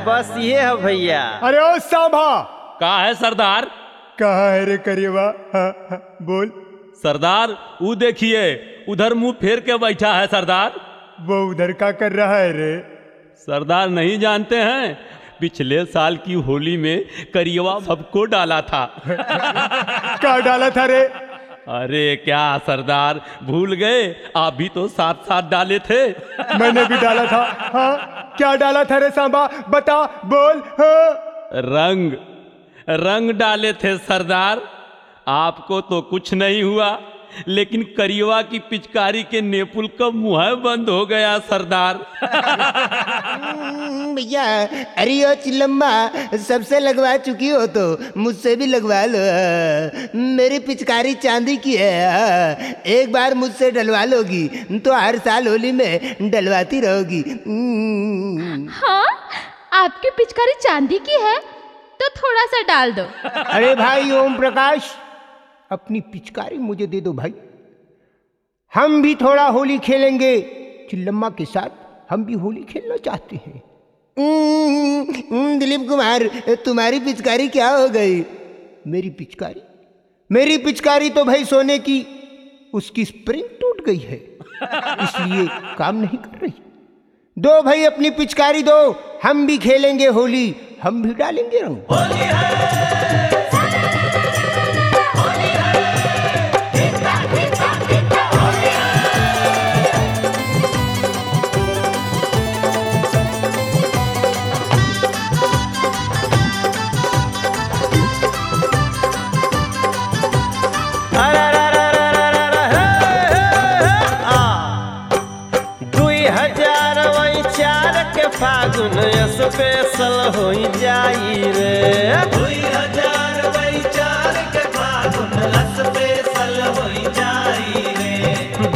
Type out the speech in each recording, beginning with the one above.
बस ये है भैया। अरे ओ सांभा, कहा है सरदार? कहा है रे करियवा? हाँ, हाँ, बोल। सरदार वो देखिए उधर मुंह फेर के बैठा है सरदार। वो उधर का कर रहा है रे? सरदार नहीं जानते हैं, पिछले साल की होली में करियवा सबको डाला था। क्या डाला था रे? अरे क्या सरदार भूल गए? आप भी तो साथ साथ डाले थे। मैंने भी डाला था। हाँ, क्या डाला था रे सांबा? बता, बोल। हाँ। रंग डाले थे सरदार। आपको तो कुछ नहीं हुआ, लेकिन करियवा की पिचकारी के नेपुल का मुंह बंद हो गया सरदार। भैया, अरे ओ चिल्लम्मा, सबसे लगवा चुकी हो तो मुझसे भी लगवा लो। मेरी पिचकारी चांदी की है, एक बार मुझसे डलवा लोगी तो हर साल होली में डलवाती रहोगी। हाँ, आपकी पिचकारी चांदी की है तो थोड़ा सा डाल दो। अरे भाई ओम प्रकाश, अपनी पिचकारी मुझे दे दो भाई, हम भी थोड़ा होली खेलेंगे चिल्लम्मा के साथ। हम भी होली खेलना चाहते हैं। दिलीप कुमार, तुम्हारी पिचकारी क्या हो गई? मेरी पिचकारी तो भाई सोने की, उसकी स्प्रिंग टूट गई है, इसलिए काम नहीं कर रही। दो भाई अपनी पिचकारी दो, हम भी खेलेंगे होली, हम भी डालेंगे रंग। होली है। फागुन स्पेशल हो जाई रे, 2004 के फागुन स्पेशल हो जाई रे,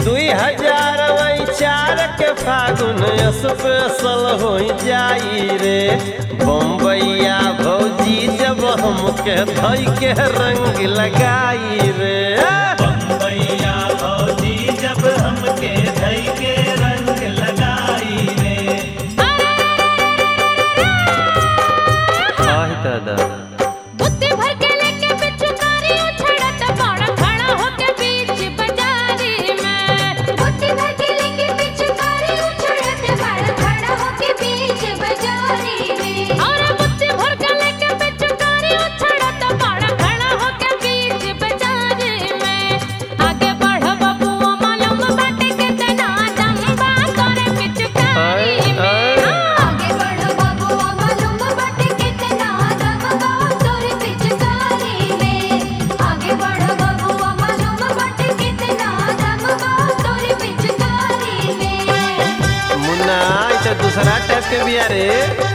2004 के फागुन स्पेशल हो जाई रे। बम्बैया भौजी जब हमके धई के रंग लगाई रे, बम्बैया भौजी जब हमके धई के रंग लगाई रे। दादा बुत्ती भर के लेके पिचकारी उछड़त बड़ा खड़ा होके बीच बाजारी में, बुत्ती भर के लेके पिचकारी उछड़त बड़ा खड़ा होके बीच बाजारी में, और बुत्ती भर के लेके पिचकारी उछड़त बड़ा खड़ा होके बीच बाजारी में। आगे बढ़ बबुआ, मालूम बाटे कितना दम बा तोरे पिचकारी में। आगे बढ़ बबुआ, मालूम बाटे कितना दूसरा टाइप के भी अरे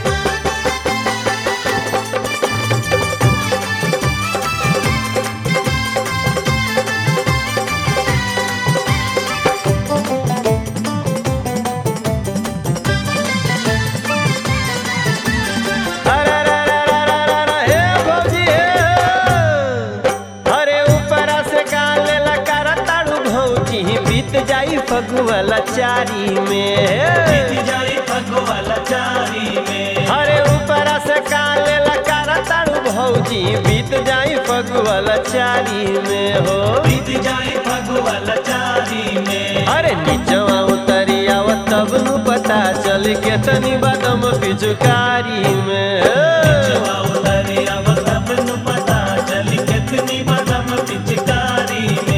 फगुआ चारी में, फगुआ चारी में। अरे ऊपर से काले लकारा तारू भौजी, बीत जाई फगुआ चारी में हो, बीत जाई फगुआ चारी में। अरे नीचवा उतरिया तब नु पता चल के तनी बदम पिचकारी में, नीचवा उतरिया तब नु पता चल के तनी बदम पिचकारी में।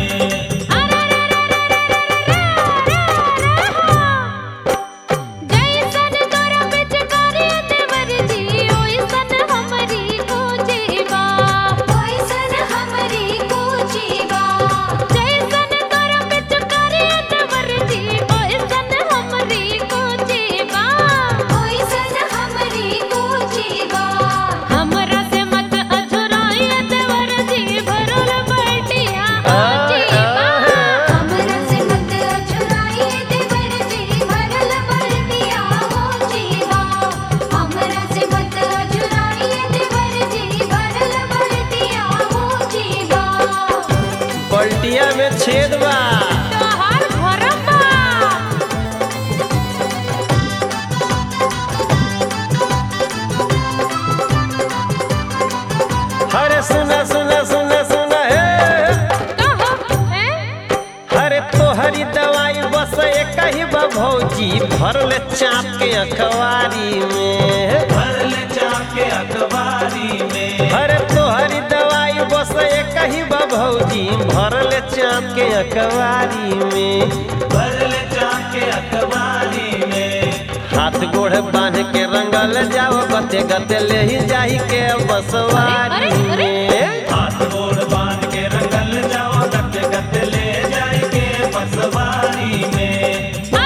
हमरी भौजी भर ले चाप के अखबारी में, भर ले चाप के अखबारी में। अरे तोहरी दवाई बस एक ही बा भौजी भर ले चाप के अखबारी में, भर ले चाप के अखबारी में। हाथ गोड़ बांध के रंगल जाओ गते गते ले ही जाही के बसवारी में। हाथ गोड़ बांध के रंगल जाओ गते गते ले जाएंगे बसवारी में।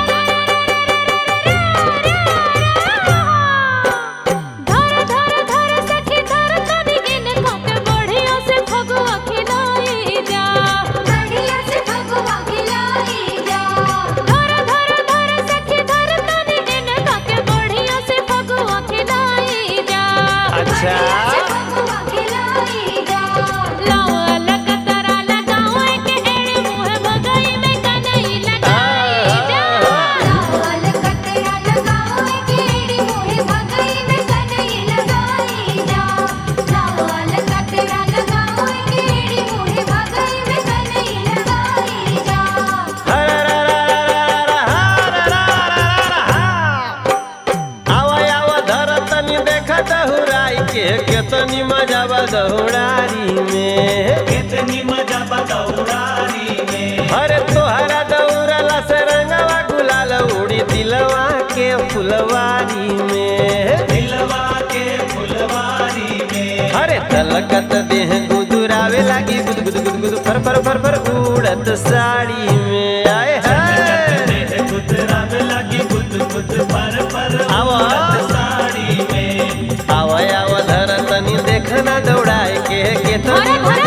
धर धर धर सखी धर तनी इनको के बढ़िया से फगुआ खिलाई जा, बढ़िया से फगुआ खिलाई जा। धर धर धर सखी धर तनी इनको के बढ़िया से फगुआ खिलाई जा, अच्छा फगुआ खिलाई जा। लावा लकतरा लगाओ के एड़े मुंह भगई में कनई लगाई जा, लावा लकतरा लगाओ के एड़े मुंह भगई में कनई लगाई जा, लावा लकतरा लगाओ के एड़े मुंह भगई में कनई लगाई जा। आवा आवा धर तनी देखा दहुराई के केतनी मजा बा दहुरारी में। कितनी मजा बदौरारी में। अरे तोहरा दौड़ला से रंगवा गुलाल उड़ी दिलवा के फुलवारी में, दिलवा के फुलवारी में। अरे तलकत देह गुदुरावे लागी गुद गुद गुद गुद फर फर फर फर उड़त साड़ी में। आए हाय देह गुदरावे लगी गुद गुद पर आवा। उड़त साड़ी में। आवा आवा धर तनी देखना दौड़ाए के धर केतनी धर